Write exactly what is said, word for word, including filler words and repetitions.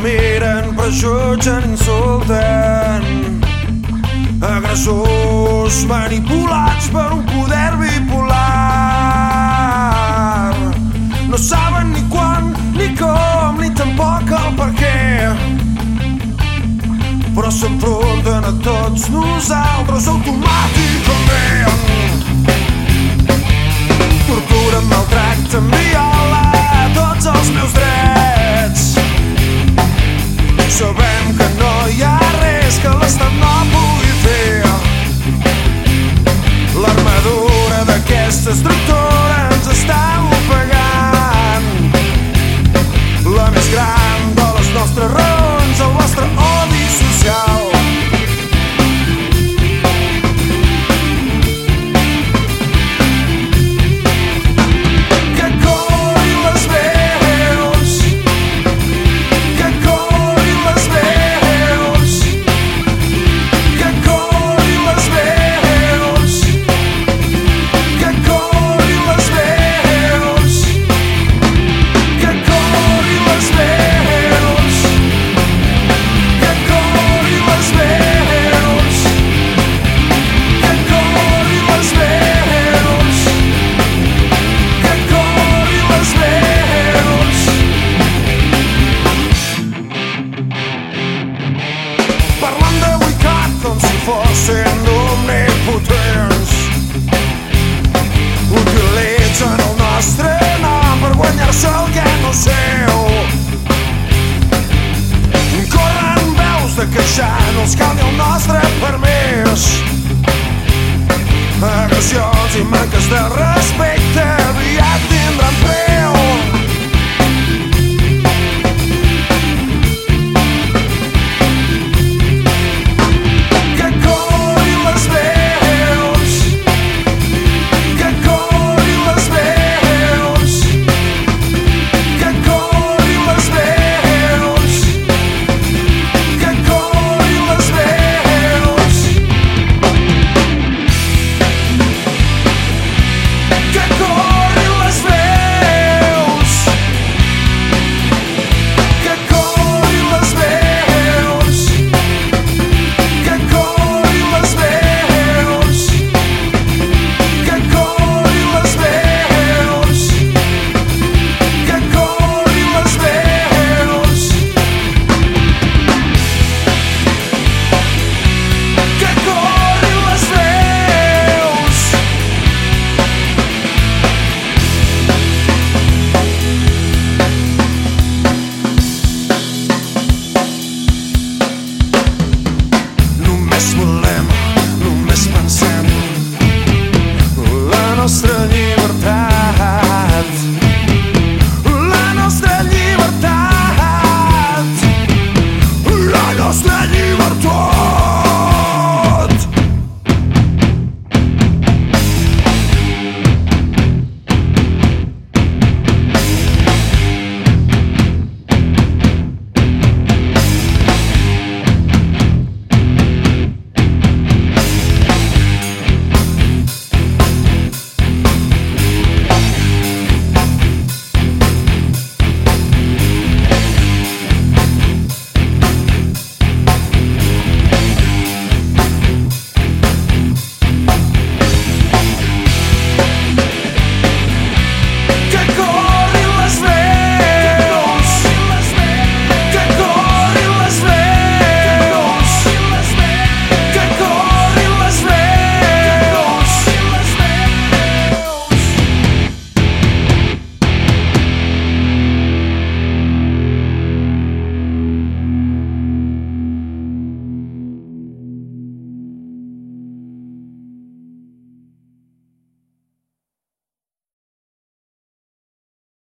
miren, prejutgen, insulten. Agressors manipulats per un poder bipolar. No saben ni quan, ni com, ni tampoc el per què, però s'enfronten a tots nosaltres automàticament. Tortura, maltracta, viola tots els meus drets. Sabem que no hi ha res que l'Estat no pugui fer. L'armadura d'aquesta estructura ens està ofegant. La més gran de les nostres raons, el vostre odi social. Fossin omnipotents, utilitzen el nostre nom per guanyar-se el que no és seu. Corren veus de queixar, no els cal ni el nostre permís. Agressions i manques de respecte aviat tindran preu. Només volem, només pensem, la nostra llibertat.